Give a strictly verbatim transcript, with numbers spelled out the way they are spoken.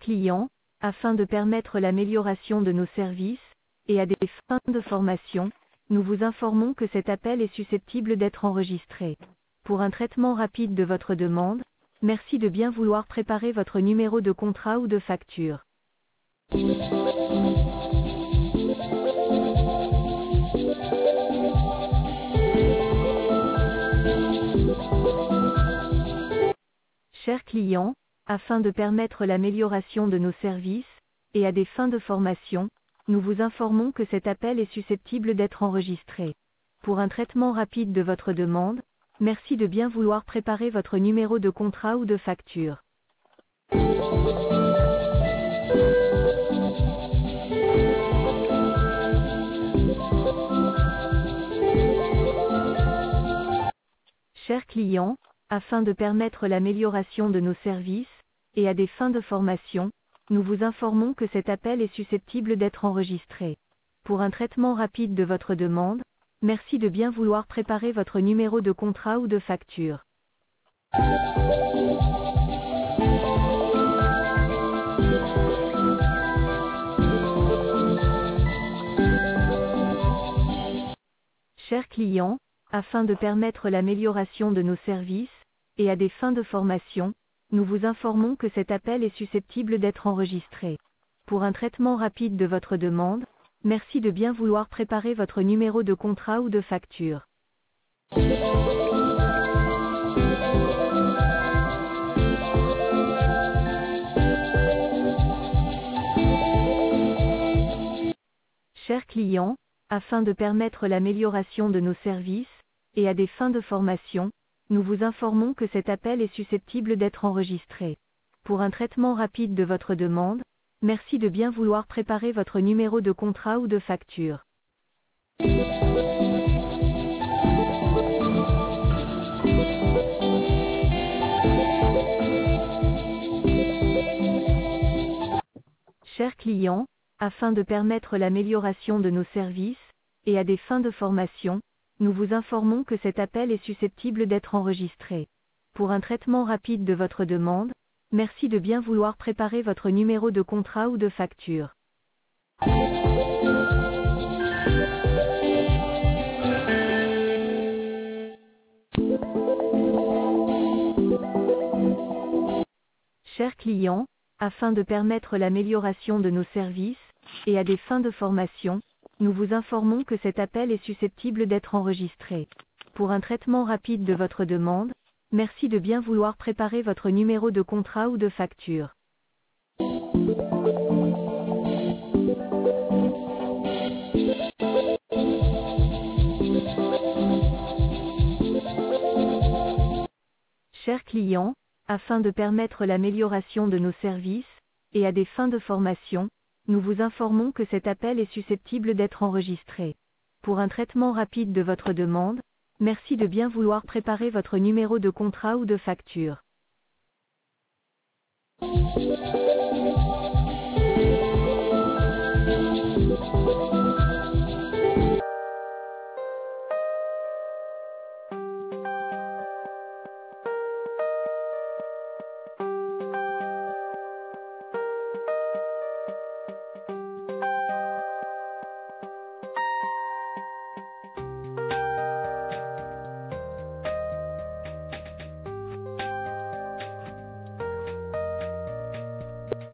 clients, afin de permettre l'amélioration de nos services, et à des fins de formation, nous vous informons que cet appel est susceptible d'être enregistré. Pour un traitement rapide de votre demande, merci de bien vouloir préparer votre numéro de contrat ou de facture. Chers clients, afin de permettre l'amélioration de nos services, et à des fins de formation, nous vous informons que cet appel est susceptible d'être enregistré. Pour un traitement rapide de votre demande, merci de bien vouloir préparer votre numéro de contrat ou de facture. Chers clients, afin de permettre l'amélioration de nos services, et à des fins de formation, nous vous informons que cet appel est susceptible d'être enregistré. Pour un traitement rapide de votre demande, merci de bien vouloir préparer votre numéro de contrat ou de facture. Chers clients, afin de permettre l'amélioration de nos services, et à des fins de formation, nous vous informons que cet appel est susceptible d'être enregistré. Pour un traitement rapide de votre demande, merci de bien vouloir préparer votre numéro de contrat ou de facture. Chers clients, afin de permettre l'amélioration de nos services, et à des fins de formation, nous vous informons que cet appel est susceptible d'être enregistré. Pour un traitement rapide de votre demande, merci de bien vouloir préparer votre numéro de contrat ou de facture. Chers clients, afin de permettre l'amélioration de nos services, et à des fins de formation, nous vous informons que cet appel est susceptible d'être enregistré. Pour un traitement rapide de votre demande, merci de bien vouloir préparer votre numéro de contrat ou de facture. Chers clients, afin de permettre l'amélioration de nos services, et à des fins de formation, nous vous informons que cet appel est susceptible d'être enregistré. Pour un traitement rapide de votre demande, merci de bien vouloir préparer votre numéro de contrat ou de facture. Chers clients, afin de permettre l'amélioration de nos services, et à des fins de formation, nous vous informons que cet appel est susceptible d'être enregistré. Pour un traitement rapide de votre demande, merci de bien vouloir préparer votre numéro de contrat ou de facture.